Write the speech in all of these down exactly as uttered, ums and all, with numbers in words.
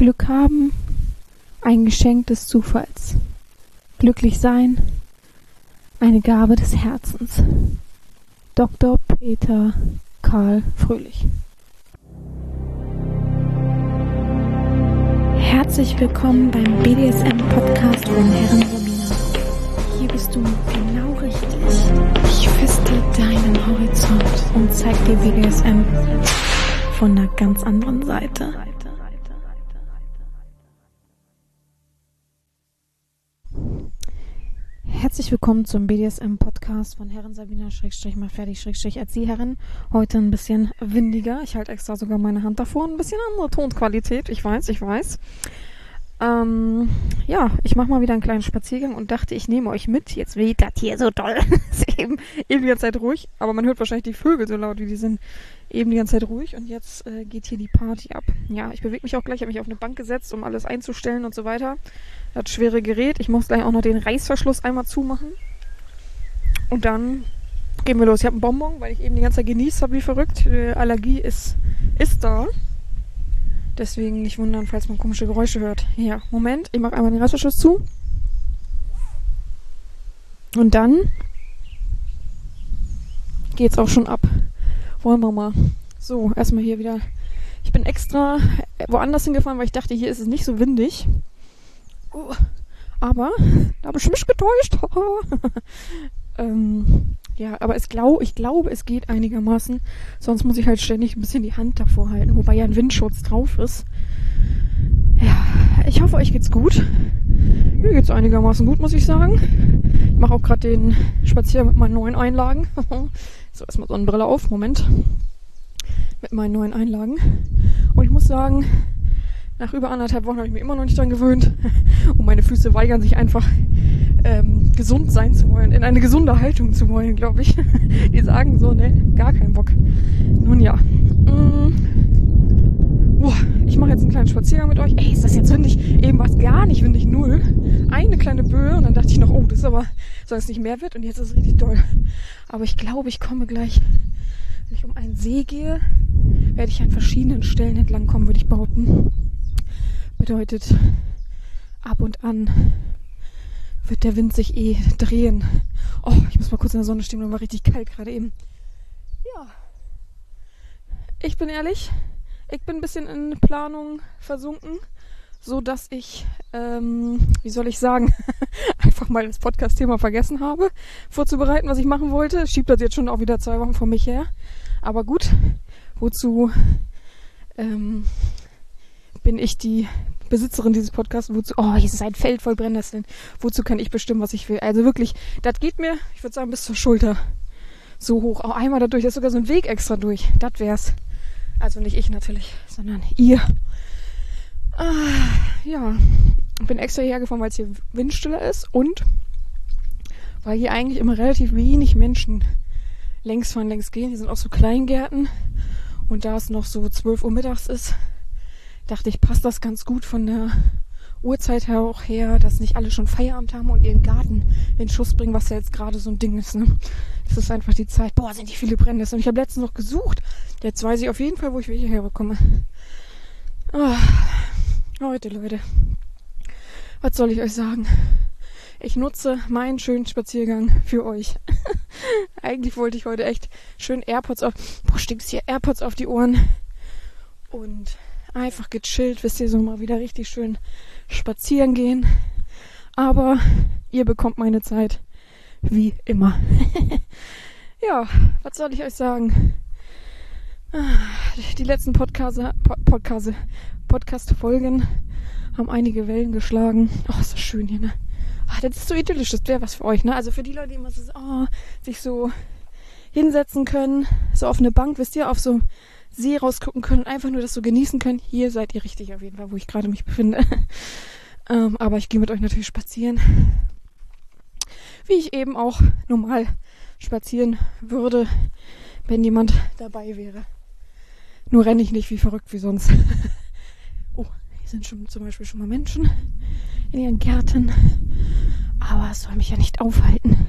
Glück haben, ein Geschenk des Zufalls. Glücklich sein, eine Gabe des Herzens. Doktor Peter Karl Fröhlich. Herzlich willkommen beim B D S M-Podcast von Herren Sabina. Hier bist du genau richtig. Ich feste deinen Horizont und zeig dir B D S M von einer ganz anderen Seite. Herzlich willkommen zum B D S M-Podcast von Herren Sabina, Schrägstrich mal fertig, Schrägstrich Erzieherin. Heute ein bisschen windiger. Ich halte extra sogar meine Hand davor. Ein bisschen andere Tonqualität. Ich weiß, ich weiß. Ähm, ja, ich mache mal wieder einen kleinen Spaziergang und dachte, ich nehme euch mit. Jetzt weht das hier so toll. Ist eben, eben die ganze Zeit ruhig. Aber man hört wahrscheinlich die Vögel so laut, wie die sind. Eben die ganze Zeit ruhig. Und jetzt äh, geht hier die Party ab. Ja, ich bewege mich auch gleich. Ich habe mich auf eine Bank gesetzt, um alles einzustellen und so weiter. Das schwere Gerät. Ich muss gleich auch noch den Reißverschluss einmal zumachen. Und dann gehen wir los. Ich habe einen Bonbon, weil ich eben die ganze Zeit genießt habe wie verrückt. Die Allergie ist, ist da. Deswegen nicht wundern, falls man komische Geräusche hört. Ja, Moment. Ich mache einmal den Reißverschluss zu. Und dann geht's auch schon ab. Wollen wir mal. So, erstmal hier wieder. Ich bin extra woanders hingefahren, weil ich dachte, hier ist es nicht so windig. Oh, aber da habe ich mich getäuscht. ähm, ja, aber es glaub, ich glaube, es geht einigermaßen. Sonst muss ich halt ständig ein bisschen die Hand davor halten, wobei ja ein Windschutz drauf ist. Ja, ich hoffe, euch geht's gut. Mir geht's einigermaßen gut, muss ich sagen. Ich mache auch gerade den Spaziergang mit meinen neuen Einlagen. So, erstmal Sonnenbrille auf. Moment. Mit meinen neuen Einlagen. Und ich muss sagen, nach über anderthalb Wochen habe ich mich immer noch nicht dran gewöhnt. Und meine Füße weigern sich einfach, ähm, gesund sein zu wollen, in eine gesunde Haltung zu wollen, glaube ich. Die sagen so, ne, gar keinen Bock. Nun ja. Mm. Uah, ich mache jetzt einen kleinen Spaziergang mit euch. Ey, ist das jetzt windig? Eben war es gar nicht windig, null. Eine kleine Böe und dann dachte ich noch, oh, das ist aber, soll es nicht mehr wird und jetzt ist es richtig doll. Aber ich glaube, ich komme gleich, wenn ich um einen See gehe, werde ich an verschiedenen Stellen entlang kommen, würde ich behaupten. Bedeutet, ab und an wird der Wind sich eh drehen. Oh, ich muss mal kurz in der Sonne stehen, war richtig kalt gerade eben. Ja, ich bin ehrlich, ich bin ein bisschen in Planung versunken, so dass ich, ähm, wie soll ich sagen, einfach mal das Podcast-Thema vergessen habe, vorzubereiten, was ich machen wollte. Schiebt das jetzt schon auch wieder zwei Wochen vor mich her. Aber gut, wozu ähm, bin ich die Besitzerin dieses Podcasts? Wozu? Oh, hier ist ein Feld voll Brennnesseln. Wozu kann ich bestimmen, was ich will? Also wirklich, das geht mir, ich würde sagen, bis zur Schulter so hoch. Auch einmal da durch, da ist sogar so ein Weg extra durch. Das wär's. Also nicht ich natürlich, sondern ihr. Ah, ja, ich bin extra hierher gefahren, weil es hier windstiller ist und weil hier eigentlich immer relativ wenig Menschen längs fahren, längs gehen. Hier sind auch so Kleingärten und da es noch so zwölf Uhr mittags ist, dachte ich, passt das ganz gut von der Uhrzeit her auch her, dass nicht alle schon Feierabend haben und ihren Garten in Schuss bringen, was ja jetzt gerade so ein Ding ist. Ne? Das ist einfach die Zeit. Boah, sind die viele Brennnesseln. Und ich habe letztens noch gesucht. Jetzt weiß ich auf jeden Fall, wo ich welche herbekomme. Oh, Leute, Leute. Was soll ich euch sagen? Ich nutze meinen schönen Spaziergang für euch. Eigentlich wollte ich heute echt schön AirPods auf... Boah, stinkt's hier AirPods auf die Ohren. Und einfach gechillt, wisst ihr, so mal wieder richtig schön spazieren gehen. Aber ihr bekommt meine Zeit wie immer. Ja, was soll ich euch sagen? Die letzten Podcast, Podcast, Podcast-Folgen haben einige Wellen geschlagen. Oh, ist das schön hier, ne? Ach, das ist so idyllisch, das wäre was für euch, ne? Also für die Leute, die immer so, oh, sich so hinsetzen können, so auf eine Bank, wisst ihr, auf so See rausgucken können und einfach nur das so genießen können. Hier seid ihr richtig auf jeden Fall, wo ich gerade mich befinde. ähm, aber ich gehe mit euch natürlich spazieren. Wie ich eben auch normal spazieren würde, wenn jemand dabei wäre. Nur renne ich nicht wie verrückt wie sonst. Oh, hier sind schon zum Beispiel schon mal Menschen in ihren Gärten. Aber es soll mich ja nicht aufhalten.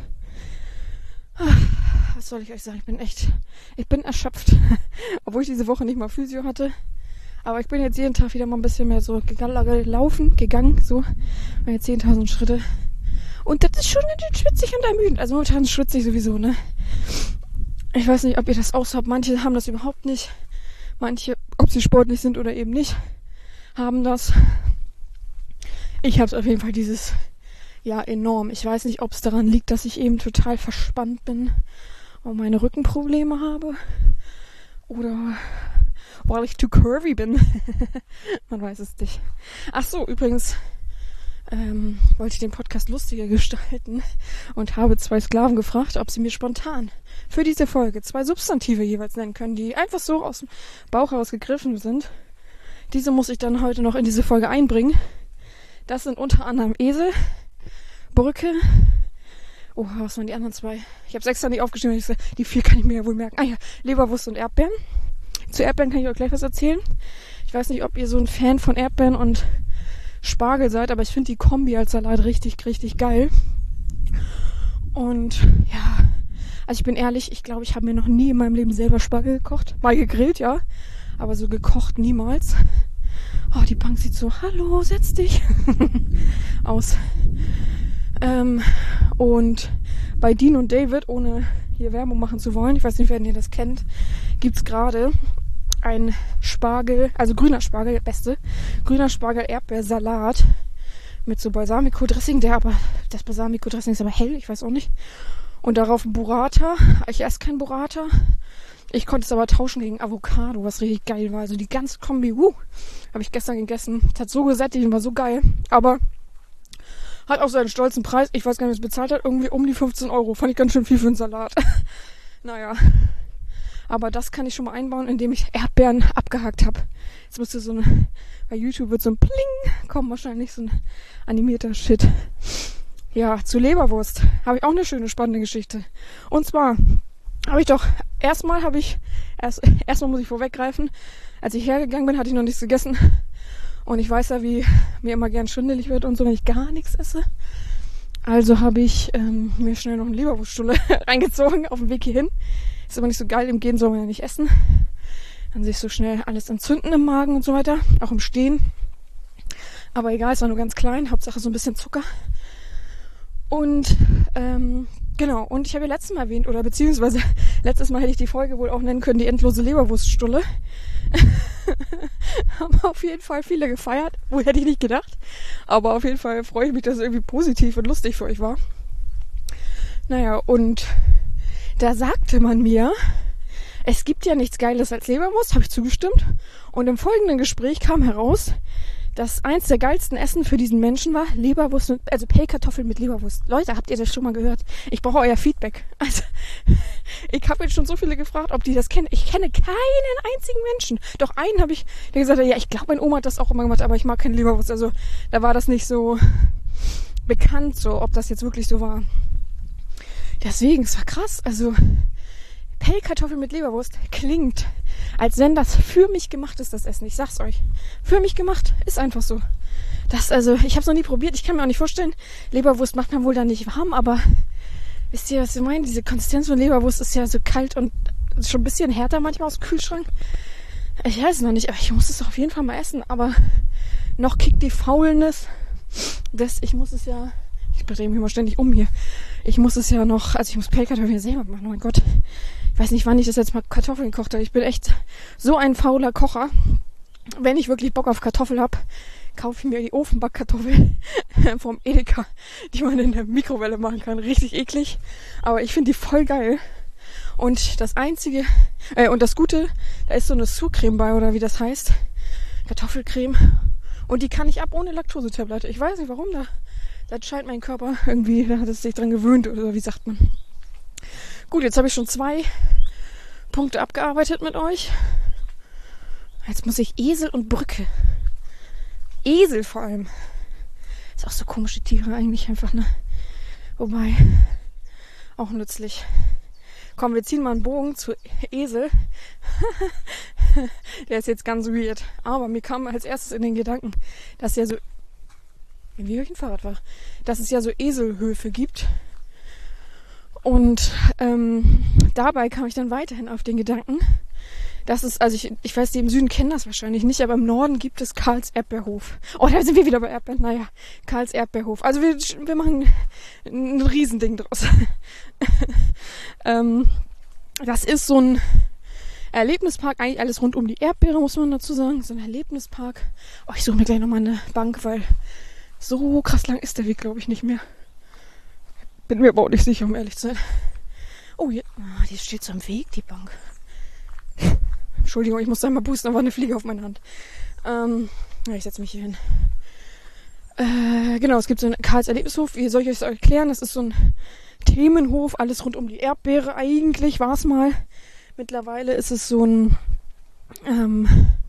Was soll ich euch sagen? Ich bin echt, ich bin erschöpft. Obwohl ich diese Woche nicht mal Physio hatte. Aber ich bin jetzt jeden Tag wieder mal ein bisschen mehr so gelaufen, gegangen, so. Meine zehntausend Schritte. Und das ist schon ein bisschen schwitzig und ermüdend. Also momentan schwitze ich sowieso, ne? Ich weiß nicht, ob ihr das auch so habt. Manche haben das überhaupt nicht. Manche, ob sie sportlich sind oder eben nicht, haben das. Ich habe es auf jeden Fall dieses Jahr enorm. Ich weiß nicht, ob es daran liegt, dass ich eben total verspannt bin und meine Rückenprobleme habe. Oder weil ich too curvy bin. Man weiß es nicht. Ach so, übrigens ähm, wollte ich den Podcast lustiger gestalten und habe zwei Sklaven gefragt, ob sie mir spontan für diese Folge zwei Substantive jeweils nennen können, die einfach so aus dem Bauch heraus gegriffen sind. Diese muss ich dann heute noch in diese Folge einbringen. Das sind unter anderem Esel, Brücke. Oh, was waren die anderen zwei? Ich habe sechs da nicht aufgeschrieben. Die vier kann ich mir ja wohl merken. Ah ja, Leberwurst und Erdbeeren. Zu Erdbeeren kann ich euch gleich was erzählen. Ich weiß nicht, ob ihr so ein Fan von Erdbeeren und Spargel seid, aber ich finde die Kombi als Salat richtig, richtig geil. Und ja, also ich bin ehrlich, ich glaube, ich habe mir noch nie in meinem Leben selber Spargel gekocht. Mal gegrillt, ja, aber so gekocht niemals. Oh, die Bank sieht so, hallo, setz dich, aus. Ähm, und bei Dean und David, ohne hier Werbung machen zu wollen, ich weiß nicht, wenn ihr das kennt, gibt's gerade ein Spargel, also grüner Spargel, beste, grüner Spargel-Erdbeersalat mit so Balsamico-Dressing, der aber, das Balsamico-Dressing ist aber hell, ich weiß auch nicht. Und darauf Burrata, ich esse kein Burrata. Ich konnte es aber tauschen gegen Avocado, was richtig geil war. Also die ganze Kombi, wuh, habe ich gestern gegessen. Es hat so gesättigt und war so geil. Aber hat auch so einen stolzen Preis. Ich weiß gar nicht, was es bezahlt hat. Irgendwie um die fünfzehn Euro. Fand ich ganz schön viel für einen Salat. Naja. Aber das kann ich schon mal einbauen, indem ich Erdbeeren abgehakt habe. Jetzt müsste so ein, bei YouTube wird so ein Pling kommen, wahrscheinlich so ein animierter Shit. Ja, zu Leberwurst habe ich auch eine schöne, spannende Geschichte. Und zwar habe ich doch, erstmal habe ich, erst erstmal muss ich vorweggreifen, als ich hergegangen bin, hatte ich noch nichts gegessen. Und ich weiß ja, wie mir immer gern schwindelig wird und so, wenn ich gar nichts esse. Also habe ich ähm, mir schnell noch eine Leberwurststulle reingezogen auf dem Weg hierhin. Ist aber nicht so geil, im Gehen soll man ja nicht essen. Dann sich so schnell alles entzünden im Magen und so weiter, auch im Stehen. Aber egal, es war nur ganz klein, Hauptsache so ein bisschen Zucker. Und ähm, genau, und ich habe ja letztes Mal erwähnt, oder beziehungsweise letztes Mal hätte ich die Folge wohl auch nennen können, die endlose Leberwurststulle. Haben auf jeden Fall viele gefeiert, wohl hätte ich nicht gedacht. Aber auf jeden Fall freue ich mich, dass es irgendwie positiv und lustig für euch war. Naja, und da sagte man mir, es gibt ja nichts Geiles als Leberwurst, habe ich zugestimmt. Und im folgenden Gespräch kam heraus, dass eins der geilsten Essen für diesen Menschen war Leberwurst, mit, also Pellkartoffeln mit Leberwurst. Leute, habt ihr das schon mal gehört? Ich brauche euer Feedback. Also, ich habe jetzt schon so viele gefragt, ob die das kennen. Ich kenne keinen einzigen Menschen. Doch einen habe ich, der gesagt hat, ja, ich glaube, meine Oma hat das auch immer gemacht, aber ich mag keine Leberwurst. Also, da war das nicht so bekannt, so, ob das jetzt wirklich so war. Deswegen, es war krass. Also, Pellkartoffeln mit Leberwurst klingt, als wenn das für mich gemacht ist, das Essen. Ich sag's euch. Für mich gemacht. Ist einfach so. Das, also, ich hab's noch nie probiert. Ich kann mir auch nicht vorstellen, Leberwurst macht man wohl da nicht warm, aber wisst ihr, was ich meine? Diese Konsistenz von Leberwurst ist ja so kalt und schon ein bisschen härter manchmal aus dem Kühlschrank. Ich weiß es noch nicht, aber ich muss es auf jeden Fall mal essen. Aber noch kickt die Faulness. Das, ich muss es ja, ich drehe mich immer ständig um hier. Ich muss es ja noch, also ich muss Pellkartoffeln selber machen, oh mein Gott. Ich weiß nicht, wann ich das jetzt mal Kartoffeln gekocht habe. Ich bin echt so ein fauler Kocher. Wenn ich wirklich Bock auf Kartoffel habe, kaufe ich mir die Ofenbackkartoffel vom Edeka, die man in der Mikrowelle machen kann. Richtig eklig. Aber ich finde die voll geil. Und das Einzige, äh, und das Gute, da ist so eine Surcreme bei, oder wie das heißt. Kartoffelcreme. Und die kann ich ab ohne Laktosetablette. Ich weiß nicht, warum da. Das scheint mein Körper irgendwie, da hat es sich dran gewöhnt, oder wie sagt man. Gut, jetzt habe ich schon zwei Punkte abgearbeitet mit euch. Jetzt muss ich Esel und Brücke. Esel vor allem. Ist auch so komische Tiere eigentlich einfach, ne? Wobei, auch nützlich. Komm, wir ziehen mal einen Bogen zu Esel. Der ist jetzt ganz weird. Aber mir kam als erstes in den Gedanken, dass ja so, wie ich ein Fahrrad war, dass es ja so Eselhöfe gibt. Und ähm, dabei kam ich dann weiterhin auf den Gedanken, Das ist, also ich, ich weiß, die im Süden kennen das wahrscheinlich nicht, aber im Norden gibt es Karls Erdbeerhof. Oh, da sind wir wieder bei Erdbeeren. Naja, Karls Erdbeerhof. Also wir, wir machen ein Riesending draus. ähm, das ist so ein Erlebnispark, eigentlich alles rund um die Erdbeere, muss man dazu sagen. So ein Erlebnispark. Oh, ich suche mir gleich nochmal eine Bank, weil so krass lang ist der Weg, glaube ich, nicht mehr. Bin mir aber auch nicht sicher, um ehrlich zu sein. Oh, hier, ah, die steht so am Weg, die Bank. Entschuldigung, ich muss da mal pusten, da war eine Fliege auf meiner Hand. Ähm, ja, ich setze mich hier hin. Äh, genau, es gibt so einen Karls Erlebnishof. Wie soll ich euch das erklären? Das ist so ein Themenhof, alles rund um die Erdbeere. Eigentlich war es mal. Mittlerweile ist es so ein... Ähm,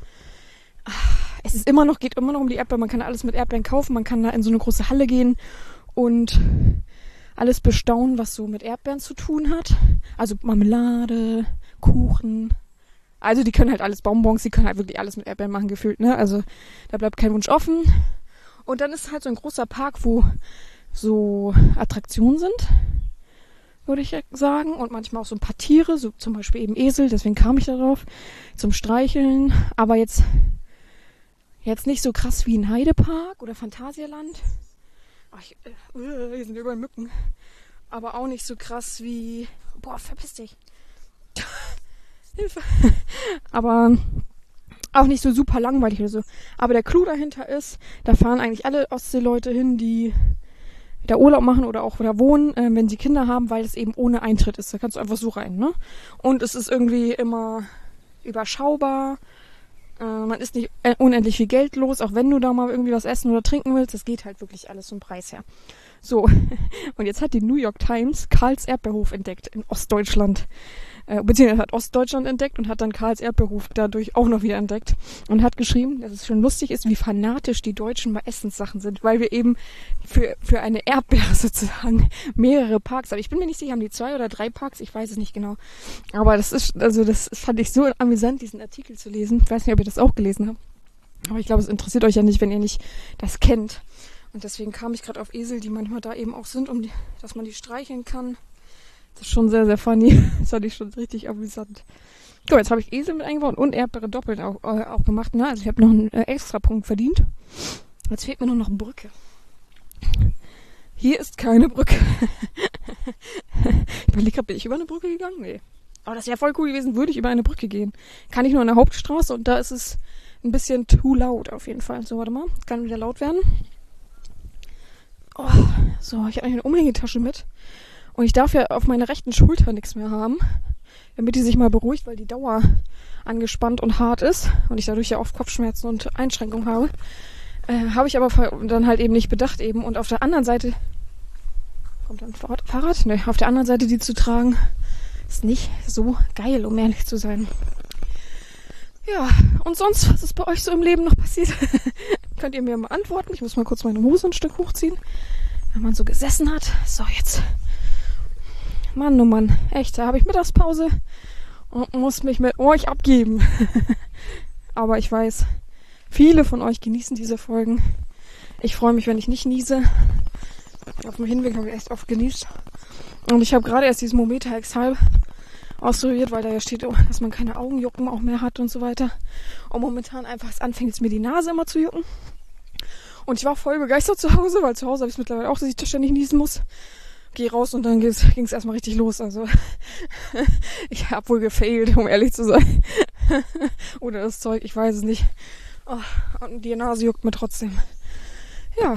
es ist immer noch, geht immer noch um die Erdbeeren. Man kann alles mit Erdbeeren kaufen. Man kann da in so eine große Halle gehen und alles bestaunen, was so mit Erdbeeren zu tun hat. Also Marmelade, Kuchen... Also die können halt alles Bonbons, die können halt wirklich alles mit Erdbeeren machen, gefühlt, ne? Also da bleibt kein Wunsch offen. Und dann ist halt so ein großer Park, wo so Attraktionen sind, würde ich sagen. Und manchmal auch so ein paar Tiere, so zum Beispiel eben Esel, deswegen kam ich darauf, zum Streicheln. Aber jetzt, jetzt nicht so krass wie ein Heidepark oder Phantasialand. Ach, ich, äh, hier sind überall Mücken. Aber auch nicht so krass wie... Boah, verpiss dich. Hilfe. Aber auch nicht so super langweilig oder so. Aber der Clou dahinter ist, da fahren eigentlich alle Ostseeleute hin, die da Urlaub machen oder auch da wohnen, äh, wenn sie Kinder haben, weil es eben ohne Eintritt ist. Da kannst du einfach so rein, ne? Und es ist irgendwie immer überschaubar. Äh, man ist nicht unendlich viel Geld los, auch wenn du da mal irgendwie was essen oder trinken willst. Das geht halt wirklich alles zum Preis her. So, und jetzt hat die New York Times Karls Erdbeerhof entdeckt in Ostdeutschland. Äh, beziehungsweise hat Ostdeutschland entdeckt und hat dann Karls Erdbeerhof dadurch auch noch wieder entdeckt und hat geschrieben, dass es schon lustig ist, wie fanatisch die Deutschen bei Essenssachen sind, weil wir eben für für eine Erdbeere sozusagen mehrere Parks haben. Ich bin mir nicht sicher, haben die zwei oder drei Parks? Ich weiß es nicht genau. Aber das ist, also das fand ich so amüsant, diesen Artikel zu lesen. Ich weiß nicht, ob ihr das auch gelesen habt. Aber ich glaube, es interessiert euch ja nicht, wenn ihr nicht das kennt. Und deswegen kam ich gerade auf Esel, die manchmal da eben auch sind, um die, dass man die streicheln kann. Das ist schon sehr, sehr funny. Das fand ich schon richtig amüsant. So, jetzt habe ich Esel mit eingebaut und Erdbeere doppelt auch, äh, auch gemacht. Ne? Also ich habe noch einen äh, extra Punkt verdient. Jetzt fehlt mir nur noch eine Brücke. Hier ist keine Brücke. Ich überlege gerade, bin ich über eine Brücke gegangen? Nee. Aber das wäre voll cool gewesen, würde ich über eine Brücke gehen. Kann ich nur an der Hauptstraße und da ist es ein bisschen too laut auf jeden Fall. So, warte mal. Kann wieder laut werden. Oh, so, ich habe eine Umhängetasche mit. Und ich darf ja auf meiner rechten Schulter nichts mehr haben, damit die sich mal beruhigt, weil die Dauer angespannt und hart ist und ich dadurch ja oft Kopfschmerzen und Einschränkungen habe. Äh, habe ich aber dann halt eben nicht bedacht eben. Und auf der anderen Seite, kommt dann ein Fahrrad? Fahrrad? Nee, auf der anderen Seite die zu tragen, ist nicht so geil, um ehrlich zu sein. Ja, und sonst, was ist bei euch so im Leben noch passiert? Könnt ihr mir mal antworten? Ich muss mal kurz meine Hose ein Stück hochziehen, wenn man so gesessen hat. So, jetzt... Mann, oh Mann, echt, da habe ich Mittagspause und muss mich mit euch abgeben. Aber ich weiß, viele von euch genießen diese Folgen. Ich freue mich, wenn ich nicht niese. Auf dem Hinweg habe ich echt oft genießt. Und ich habe gerade erst diesen Mometer Exhal ausprobiert, weil da ja steht, dass man keine Augenjucken auch mehr hat und so weiter. Und momentan einfach es anfängt jetzt mir die Nase immer zu jucken. Und ich war voll begeistert zu Hause, weil zu Hause habe ich es mittlerweile auch, dass ich ständig niesen muss. Geh raus und dann ging es erstmal richtig los. Also ich habe wohl gefailt, um ehrlich zu sein. Oder das Zeug, ich weiß es nicht. Oh, und die Nase juckt mir trotzdem. Ja.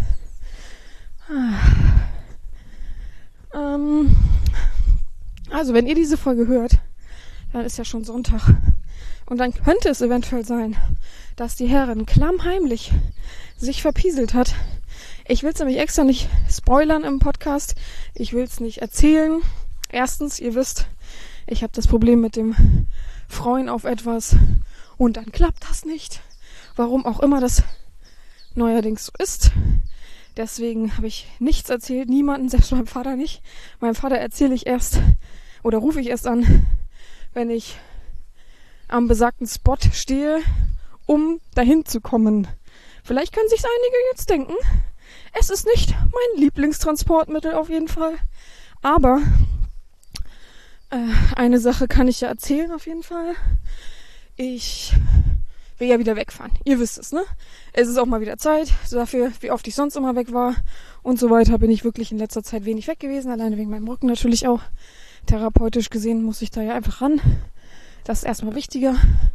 Ähm, also wenn ihr diese Folge hört, dann ist ja schon Sonntag. Und dann könnte es eventuell sein, dass die Herren klammheimlich sich verpieselt hat. Ich will es nämlich extra nicht spoilern im Podcast. Ich will es nicht erzählen. Erstens, ihr wisst, ich habe das Problem mit dem Freuen auf etwas und dann klappt das nicht. Warum auch immer das neuerdings so ist. Deswegen habe ich nichts erzählt, niemanden, selbst meinem Vater nicht. Meinem Vater erzähle ich erst oder rufe ich erst an, wenn ich am besagten Spot stehe, um dahin zu kommen. Vielleicht können sich einige jetzt denken, es ist nicht mein Lieblingstransportmittel auf jeden Fall. Aber Äh, eine Sache kann ich ja erzählen auf jeden Fall. Ich will ja wieder wegfahren. Ihr wisst es, ne? Es ist auch mal wieder Zeit. So dafür, wie oft ich sonst immer weg war und so weiter, bin ich wirklich in letzter Zeit wenig weg gewesen. Alleine wegen meinem Rücken natürlich auch. Therapeutisch gesehen muss ich da ja einfach ran. Das ist erstmal wichtiger.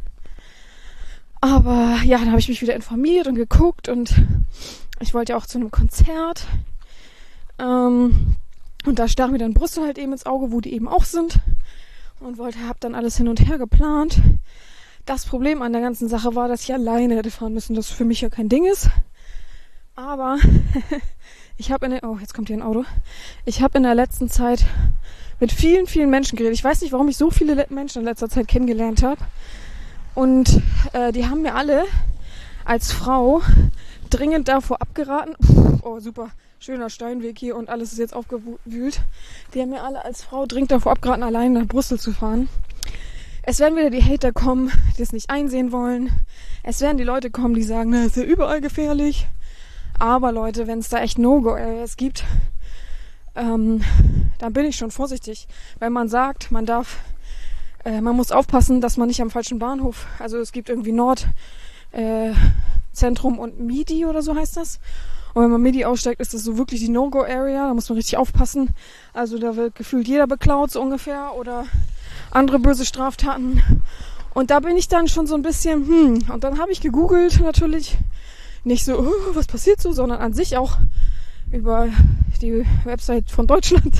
Aber ja, dann habe ich mich wieder informiert und geguckt und ich wollte ja auch zu einem Konzert. Ähm, und da stach mir dann Brüssel halt eben ins Auge, wo die eben auch sind. Und wollte, habe dann alles hin und her geplant. Das Problem an der ganzen Sache war, dass ich alleine hätte fahren müssen, das für mich ja kein Ding ist. Aber ich habe in der, oh, jetzt kommt hier ein Auto. Ich habe in der letzten Zeit mit vielen, vielen Menschen geredet. Ich weiß nicht, warum ich so viele Menschen in letzter Zeit kennengelernt habe. Und äh, die haben mir alle als Frau dringend davor abgeraten. Puh, oh, super, schöner Steinweg hier und alles ist jetzt aufgewühlt. Die haben mir alle als Frau dringend davor abgeraten, allein nach Brüssel zu fahren. Es werden wieder die Hater kommen, die es nicht einsehen wollen. Es werden die Leute kommen, die sagen, na, ist ja überall gefährlich. Aber Leute, wenn es da echt No-Go-Areas gibt, ähm, dann bin ich schon vorsichtig. Wenn man sagt, man darf, äh, man muss aufpassen, dass man nicht am falschen Bahnhof, also es gibt irgendwie Nord, äh, Zentrum und Midi oder so heißt das. Und wenn man Midi aussteigt, ist das so wirklich die No-Go-Area, da muss man richtig aufpassen. Also da wird gefühlt jeder beklaut, so ungefähr, oder andere böse Straftaten. Und da bin ich dann schon so ein bisschen, hm, und dann habe ich gegoogelt natürlich, nicht so, oh, was passiert so, sondern an sich auch über die Website von Deutschland,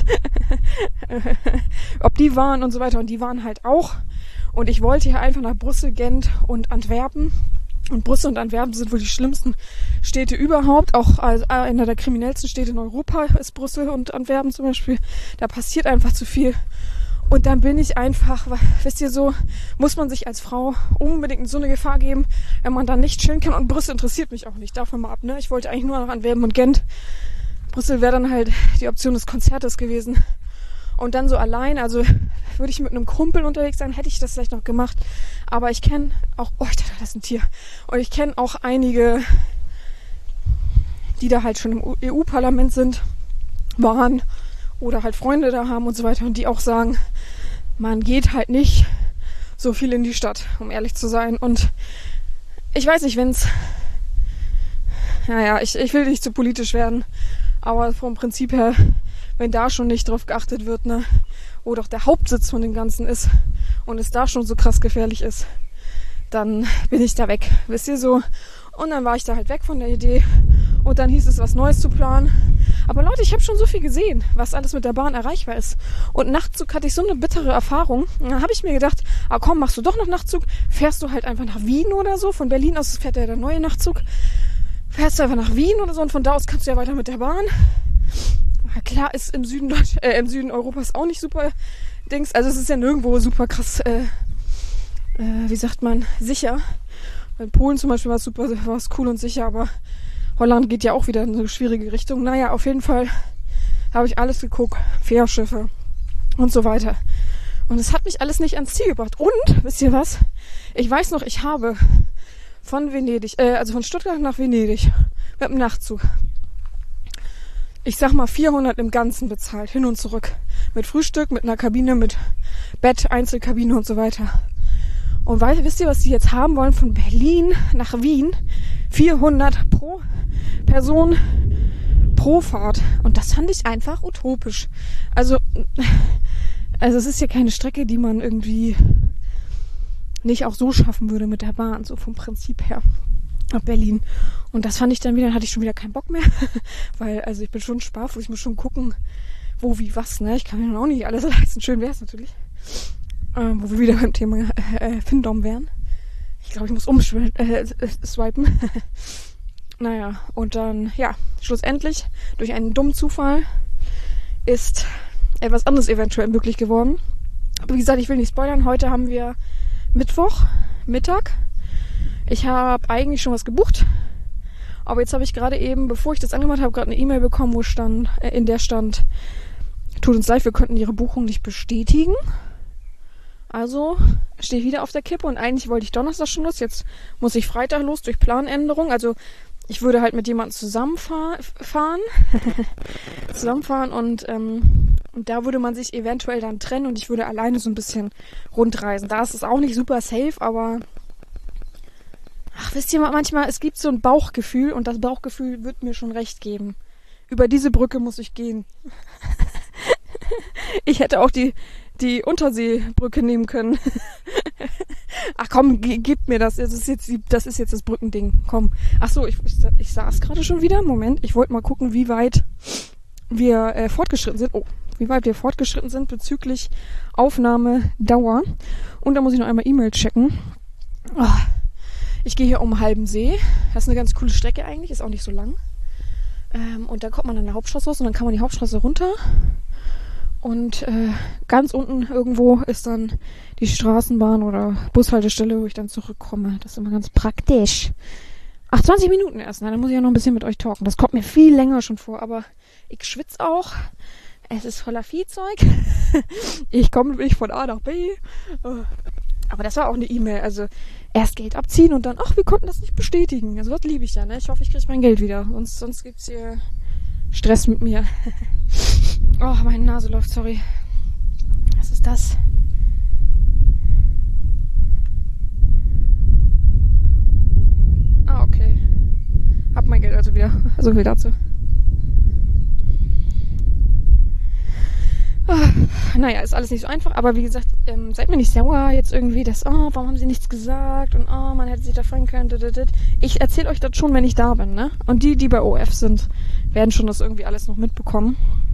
ob die waren und so weiter. Und die waren halt auch. Und ich wollte hier einfach nach Brüssel, Gent und Antwerpen. Und Brüssel und Antwerpen sind wohl die schlimmsten Städte überhaupt. Auch also einer der kriminellsten Städte in Europa ist Brüssel und Antwerpen zum Beispiel. Da passiert einfach zu viel. Und dann bin ich einfach, wisst ihr so, muss man sich als Frau unbedingt in so eine Gefahr geben, wenn man dann nicht chillen kann. Und Brüssel interessiert mich auch nicht, davon mal ab, ne? Ich wollte eigentlich nur nach Antwerpen und Gent. Brüssel wäre dann halt die Option des Konzertes gewesen. Und dann so allein, also würde ich mit einem Kumpel unterwegs sein, hätte ich das vielleicht noch gemacht. Aber ich kenne auch, oh, ich dachte, das ist ein Tier. Und ich kenne auch einige, die da halt schon im E U-Parlament sind, waren oder halt Freunde da haben und so weiter. Und die auch sagen, man geht halt nicht so viel in die Stadt, um ehrlich zu sein. Und ich weiß nicht, wenn es, naja, ich, ich will nicht zu politisch werden, aber vom Prinzip her, wenn da schon nicht drauf geachtet wird, ne, wo doch der Hauptsitz von dem Ganzen ist und es da schon so krass gefährlich ist, dann bin ich da weg, wisst ihr so. Und dann war ich da halt weg von der Idee und dann hieß es, was Neues zu planen. Aber Leute, ich habe schon so viel gesehen, was alles mit der Bahn erreichbar ist. Und Nachtzug hatte ich so eine bittere Erfahrung. Und dann habe ich mir gedacht, ah komm, machst du doch noch Nachtzug, fährst du halt einfach nach Wien oder so. Von Berlin aus fährt ja der neue Nachtzug. Fährst du einfach nach Wien oder so und von da aus kannst du ja weiter mit der Bahn. Na klar, ist im Süden Deutsch, äh, im Süden Europas auch nicht super Dings. Also es ist ja nirgendwo super krass, äh, äh, wie sagt man, sicher. In Polen zum Beispiel war es super, war es cool und sicher, aber Holland geht ja auch wieder in eine schwierige Richtung. Naja, auf jeden Fall habe ich alles geguckt, Fährschiffe und so weiter. Und es hat mich alles nicht ans Ziel gebracht. Und, wisst ihr was? Ich weiß noch, ich habe von Venedig, äh, also von Stuttgart nach Venedig mit dem Nachtzug, ich sag mal vierhundert im Ganzen bezahlt, hin und zurück. Mit Frühstück, mit einer Kabine, mit Bett, Einzelkabine und so weiter. Und weil, wisst ihr, was die jetzt haben wollen? Von Berlin nach Wien vierhundert pro Person pro Fahrt. Und das fand ich einfach utopisch. Also, also es ist ja keine Strecke, die man irgendwie nicht auch so schaffen würde mit der Bahn, so vom Prinzip her, nach Berlin. Und das fand ich dann wieder, dann hatte ich schon wieder keinen Bock mehr. Weil, also ich bin schon sparfuß, ich muss schon gucken, wo, wie, was, ne? Ich kann mir noch nicht alles leisten. Schön wäre es natürlich. Ähm, wo wir wieder beim Thema äh, Findom wären. Ich glaube, ich muss umswipen. Äh, swipen. Naja, und dann, ja, schlussendlich, durch einen dummen Zufall, ist etwas anderes eventuell möglich geworden. Aber wie gesagt, ich will nicht spoilern. Heute haben wir Mittwoch, Mittag. Ich habe eigentlich schon was gebucht. Aber jetzt habe ich gerade eben, bevor ich das angemacht habe, gerade eine E-Mail bekommen, wo stand, äh, in der stand, tut uns leid, wir könnten Ihre Buchung nicht bestätigen. Also stehe ich wieder auf der Kippe und eigentlich wollte ich Donnerstag schon los. Jetzt muss ich Freitag los durch Planänderung. Also ich würde halt mit jemandem zusammenfahren. zusammenfahren und ähm, Und da würde man sich eventuell dann trennen und ich würde alleine so ein bisschen rundreisen. Da ist es auch nicht super safe, aber ach, wisst ihr, manchmal, es gibt so ein Bauchgefühl und das Bauchgefühl wird mir schon recht geben. Über diese Brücke muss ich gehen. Ich hätte auch die, die Unterseebrücke nehmen können. Ach komm, ge- gib mir das. Das ist jetzt, die, das ist jetzt das Brückending. Komm. Ach so, ich, ich, ich saß gerade schon wieder. Moment, ich wollte mal gucken, wie weit wir äh, fortgeschritten sind. Oh, wie weit wir fortgeschritten sind bezüglich Aufnahmedauer. Und da muss ich noch einmal E-Mail checken. Oh, ich gehe hier um den halben See. Das ist eine ganz coole Strecke eigentlich, ist auch nicht so lang. Ähm, und dann kommt man an der Hauptstraße raus und dann kann man die Hauptstraße runter. Und äh, ganz unten irgendwo ist dann die Straßenbahn oder Bushaltestelle, wo ich dann zurückkomme. Das ist immer ganz praktisch. Ach, zwanzig Minuten erst. Na, dann muss ich ja noch ein bisschen mit euch talken. Das kommt mir viel länger schon vor, aber ich schwitze auch. Es ist voller Viehzeug. Ich komme wirklich von A nach B. Aber das war auch eine E-Mail. Also erst Geld abziehen und dann, ach, wir konnten das nicht bestätigen. Also was liebe ich ja, ne? Ich hoffe, ich kriege mein Geld wieder. Sonst, sonst gibt's hier Stress mit mir. Oh, meine Nase läuft, sorry. Was ist das? Ah, okay. Hab mein Geld also wieder. So viel dazu. Ah, naja, ist alles nicht so einfach, aber wie gesagt, ähm, seid mir nicht sauer jetzt irgendwie, dass, oh, warum haben sie nichts gesagt und oh, man hätte sich da freuen können. Ich erzähle euch das schon, wenn ich da bin, ne? Und die, die bei O F sind, werden schon das irgendwie alles noch mitbekommen.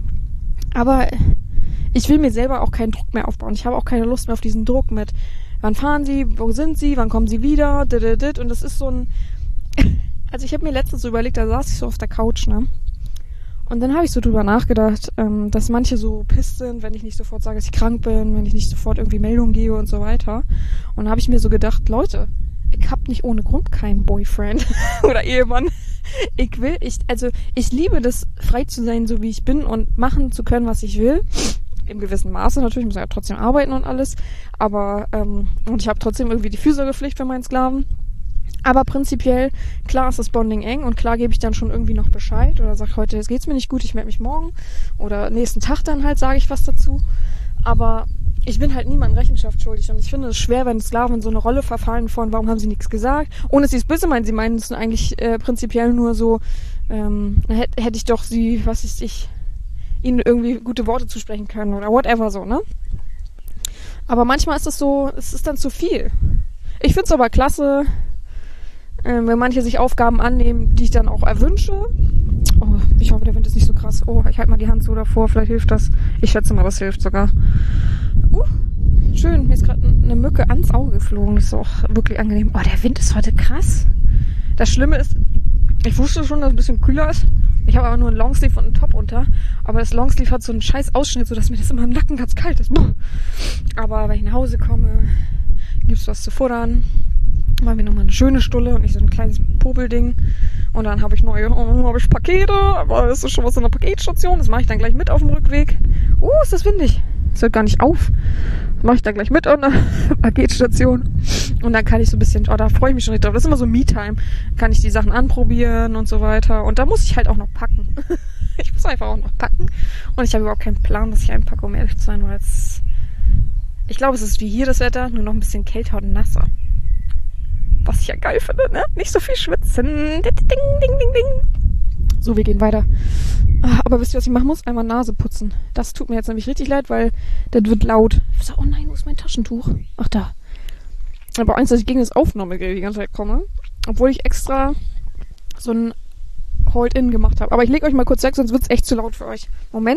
Aber ich will mir selber auch keinen Druck mehr aufbauen. Ich habe auch keine Lust mehr auf diesen Druck mit, wann fahren sie, wo sind sie, wann kommen sie wieder, und das ist so ein, also ich habe mir letztens so überlegt, da saß ich so auf der Couch, ne? Und dann habe ich so drüber nachgedacht, ähm, dass manche so pisst sind, wenn ich nicht sofort sage, dass ich krank bin, wenn ich nicht sofort irgendwie Meldungen gebe und so weiter. Und dann habe ich mir so gedacht, Leute, ich hab nicht ohne Grund keinen Boyfriend oder Ehemann. Ich will, ich, also ich liebe das, frei zu sein, so wie ich bin und machen zu können, was ich will. Im gewissen Maße natürlich, ich muss ja trotzdem arbeiten und alles. Aber, ähm, und ich habe trotzdem irgendwie die Fürsorgepflicht für meinen Sklaven. Aber prinzipiell, klar ist das Bonding eng und klar gebe ich dann schon irgendwie noch Bescheid oder sage heute, jetzt geht's mir nicht gut, ich melde mich morgen oder nächsten Tag dann halt sage ich was dazu. Aber ich bin halt niemandem Rechenschaft schuldig und ich finde es schwer, wenn Sklaven in so eine Rolle verfallen von, warum haben sie nichts gesagt, ohne dass sie es böse meinen. Sie meinen es eigentlich äh, prinzipiell nur so, ähm, hätte hätt ich doch sie, was weiß ich, ihnen irgendwie gute Worte zusprechen können oder whatever so, ne? Aber manchmal ist es so, es ist dann zu viel. Ich finde es aber klasse, Ähm, wenn manche sich Aufgaben annehmen, die ich dann auch erwünsche. Oh, ich hoffe, der Wind ist nicht so krass. Oh, ich halte mal die Hand so davor, vielleicht hilft das. Ich schätze mal, das hilft sogar. Uh, schön, mir ist gerade eine Mücke ans Auge geflogen. Das ist auch wirklich angenehm. Oh, der Wind ist heute krass. Das Schlimme ist, ich wusste schon, dass es ein bisschen kühler ist. Ich habe aber nur einen Longsleeve und einen Top unter. Aber das Longsleeve hat so einen scheiß Ausschnitt, sodass mir das immer im Nacken ganz kalt ist. Aber wenn ich nach Hause komme, gibt's was zu futtern. Machen wir nochmal eine schöne Stulle und nicht so ein kleines Popelding. Und dann habe ich neue, oh, habe ich Pakete, aber es ist schon was in der Paketstation. Das mache ich dann gleich mit auf dem Rückweg. Uh, ist das windig. Das hört gar nicht auf. Das mache ich dann gleich mit an der Paketstation. Und dann kann ich so ein bisschen, oh, da freue ich mich schon nicht drauf. Das ist immer so Me-Time. Kann ich die Sachen anprobieren und so weiter. Und da muss ich halt auch noch packen. Ich muss einfach auch noch packen. Und ich habe überhaupt keinen Plan, dass ich einpacke, um ehrlich zu sein, weil es, ich glaube, es ist wie hier das Wetter, nur noch ein bisschen kälter und nasser. Was ich ja geil finde, ne? Nicht so viel schwitzen. Ding, ding, ding, ding. So, wir gehen weiter. Aber wisst ihr, was ich machen muss? Einmal Nase putzen. Das tut mir jetzt nämlich richtig leid, weil das wird laut. So, oh nein, wo ist mein Taschentuch? Ach, da. Aber eins, dass ich gegen das Aufnahmegerät die ganze Zeit komme. Obwohl ich extra so ein Hold-In gemacht habe. Aber ich lege euch mal kurz weg, sonst wird es echt zu laut für euch. Moment.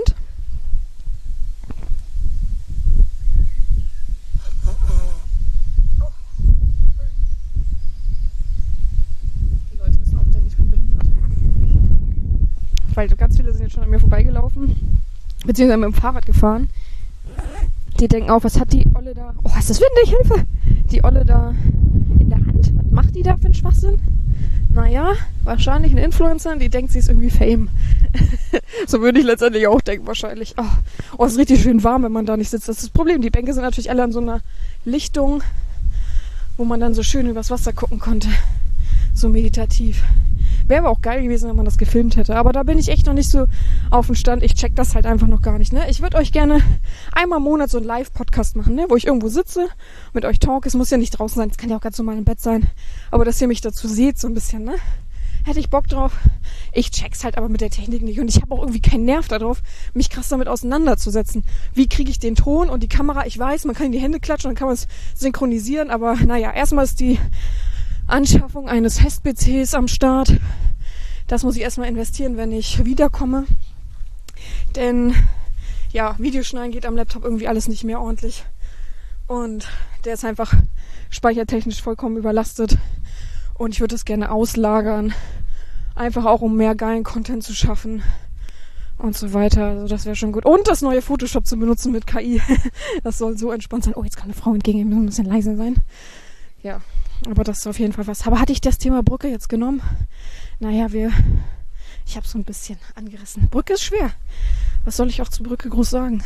Weil ganz viele sind jetzt schon an mir vorbeigelaufen, beziehungsweise mit dem Fahrrad gefahren. Die denken auch, was hat die Olle da? Oh, ist das windig, Hilfe! Die Olle da in der Hand? Was macht die da für einen Schwachsinn? Naja, wahrscheinlich eine Influencerin, die denkt, sie ist irgendwie Fame. So würde ich letztendlich auch denken, wahrscheinlich. Oh, oh, es ist richtig schön warm, wenn man da nicht sitzt. Das ist das Problem. Die Bänke sind natürlich alle an so einer Lichtung, wo man dann so schön übers Wasser gucken konnte. So meditativ. Wäre aber auch geil gewesen, wenn man das gefilmt hätte. Aber da bin ich echt noch nicht so auf dem Stand. Ich check das halt einfach noch gar nicht. Ne? Ich würde euch gerne einmal im Monat so einen Live-Podcast machen, ne? Wo ich irgendwo sitze, mit euch talk. Es muss ja nicht draußen sein, es kann ja auch ganz normal im Bett sein. Aber dass ihr mich dazu seht so ein bisschen, ne? Hätte ich Bock drauf. Ich check's halt aber mit der Technik nicht. Und ich habe auch irgendwie keinen Nerv darauf, mich krass damit auseinanderzusetzen. Wie kriege ich den Ton und die Kamera? Ich weiß, man kann in die Hände klatschen, dann kann man es synchronisieren. Aber naja, erstmal ist die Anschaffung eines Fest-P Cs am Start. Das muss ich erstmal investieren, wenn ich wiederkomme. Denn ja, Videoschneiden geht am Laptop irgendwie alles nicht mehr ordentlich. Und der ist einfach speichertechnisch vollkommen überlastet. Und ich würde das gerne auslagern. Einfach auch, um mehr geilen Content zu schaffen. Und so weiter. Also das wäre schon gut. Und das neue Photoshop zu benutzen mit K I. Das soll so entspannt sein. Oh, jetzt kann eine Frau entgegen. Wir müssen ein bisschen leiser sein. Ja, aber das ist auf jeden Fall was. Aber hatte ich das Thema Brücke jetzt genommen? Naja, wir... Ich habe so ein bisschen angerissen. Brücke ist schwer. Was soll ich auch zur Brücke groß sagen?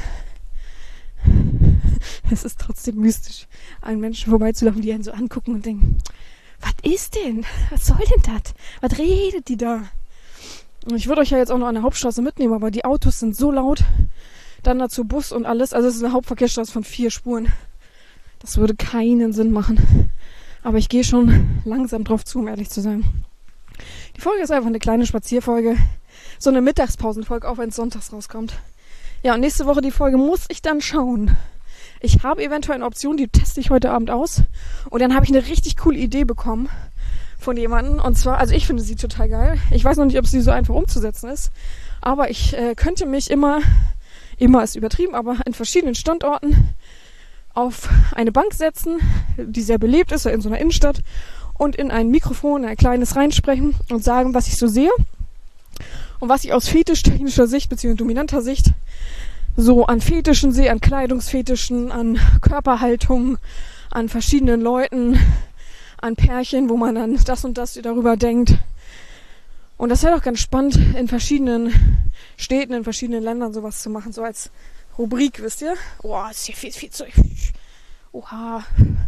Es ist trotzdem mystisch, einen Menschen vorbeizulaufen, die einen so angucken und denken... Was ist denn? Was soll denn das? Was redet die da? Ich würde euch ja jetzt auch noch an der Hauptstraße mitnehmen, aber die Autos sind so laut. Dann dazu Bus und alles. Also es ist eine Hauptverkehrsstraße von vier Spuren. Das würde keinen Sinn machen. Aber ich gehe schon langsam drauf zu, um ehrlich zu sein. Die Folge ist einfach eine kleine Spazierfolge. So eine Mittagspausenfolge, auch wenn es sonntags rauskommt. Ja, und nächste Woche die Folge muss ich dann schauen. Ich habe eventuell eine Option, die teste ich heute Abend aus. Und dann habe ich eine richtig coole Idee bekommen von jemandem. Und zwar, also ich finde sie total geil. Ich weiß noch nicht, ob sie so einfach umzusetzen ist. Aber ich äh, könnte mich immer, immer ist übertrieben, aber an verschiedenen Standorten auf eine Bank setzen, die sehr belebt ist, in so einer Innenstadt. Und in ein Mikrofon, ein kleines reinsprechen und sagen, was ich so sehe. Und was ich aus fetischtechnischer Sicht, beziehungsweise dominanter Sicht, so an Fetischen sehe, an Kleidungsfetischen, an Körperhaltung, an verschiedenen Leuten, an Pärchen, wo man dann das und das darüber denkt. Und das wäre doch ganz spannend, in verschiedenen Städten, in verschiedenen Ländern sowas zu machen, so als Rubrik, wisst ihr? Oh, ist hier viel, viel zu... Oha.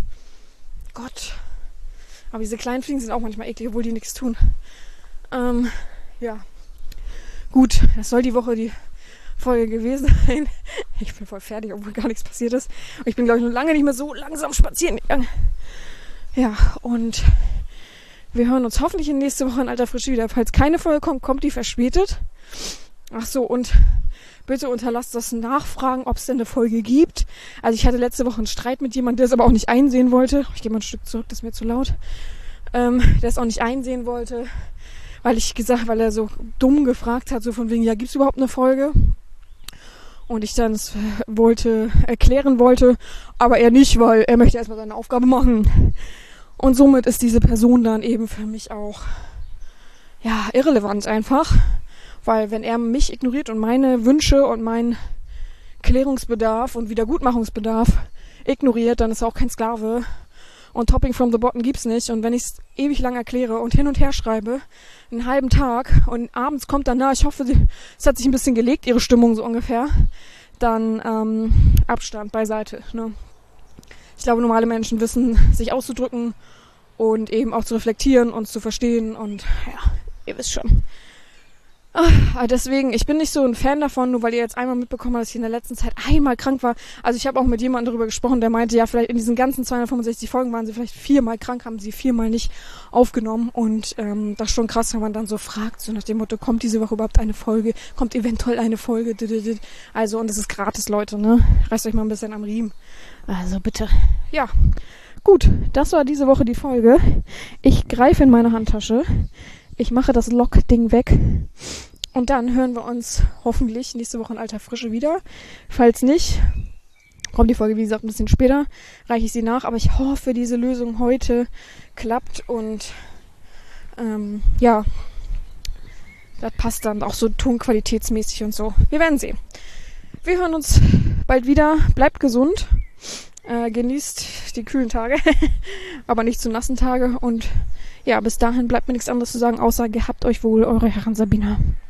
Gott. Aber diese kleinen Fliegen sind auch manchmal eklig, obwohl die nichts tun. Ähm, ja. Gut, das soll die Woche die Folge gewesen sein. Ich bin voll fertig, obwohl gar nichts passiert ist. Und ich bin, glaube ich, noch lange nicht mehr so langsam spazieren gegangen. Ja, und wir hören uns hoffentlich in nächste Woche in alter Frische wieder. Falls keine Folge kommt, kommt die verspätet. Ach so, und bitte unterlasst das Nachfragen, ob es denn eine Folge gibt. Also ich hatte letzte Woche einen Streit mit jemandem, der es aber auch nicht einsehen wollte. Ich gehe mal ein Stück zurück, das ist mir zu laut. Ähm, der es auch nicht einsehen wollte, weil ich gesagt, weil er so dumm gefragt hat, so von wegen, ja, gibt's überhaupt eine Folge? Und ich dann es wollte, erklären wollte, aber er nicht, weil er möchte erstmal seine Aufgabe machen. Und somit ist diese Person dann eben für mich auch, ja, irrelevant einfach. Weil wenn er mich ignoriert und meine Wünsche und meinen Klärungsbedarf und Wiedergutmachungsbedarf ignoriert, dann ist er auch kein Sklave. Und Topping from the Bottom gibt's nicht. Und wenn ich es ewig lang erkläre und hin und her schreibe, einen halben Tag und abends kommt dann, na, ich hoffe, sie, es hat sich ein bisschen gelegt, ihre Stimmung so ungefähr, dann ähm, Abstand beiseite. Ne? Ich glaube, normale Menschen wissen, sich auszudrücken und eben auch zu reflektieren und zu verstehen. Und ja, ihr wisst schon. Ah, deswegen, ich bin nicht so ein Fan davon, nur weil ihr jetzt einmal mitbekommen habt, dass ich in der letzten Zeit einmal krank war. Also ich habe auch mit jemandem darüber gesprochen, der meinte, ja, vielleicht in diesen ganzen zweihundertfünfundsechzig Folgen waren sie vielleicht viermal krank, haben sie viermal nicht aufgenommen. Und ähm, das ist schon krass, wenn man dann so fragt, so nach dem Motto, kommt diese Woche überhaupt eine Folge? Kommt eventuell eine Folge? Also, und es ist gratis, Leute, ne? Reißt euch mal ein bisschen am Riemen. Also bitte. Ja, gut, das war diese Woche die Folge. Ich greife in meine Handtasche. Ich mache das Lock-Ding weg und dann hören wir uns hoffentlich nächste Woche in alter Frische wieder. Falls nicht, kommt die Folge, wie gesagt, ein bisschen später, reiche ich sie nach. Aber ich hoffe, diese Lösung heute klappt und ähm, ja, das passt dann auch so tonqualitätsmäßig und so. Wir werden sehen. Wir hören uns bald wieder. Bleibt gesund. Äh, genießt die kühlen Tage, aber nicht zu nassen Tage. Und ja, bis dahin bleibt mir nichts anderes zu sagen, außer gehabt euch wohl, eure Herren Sabina.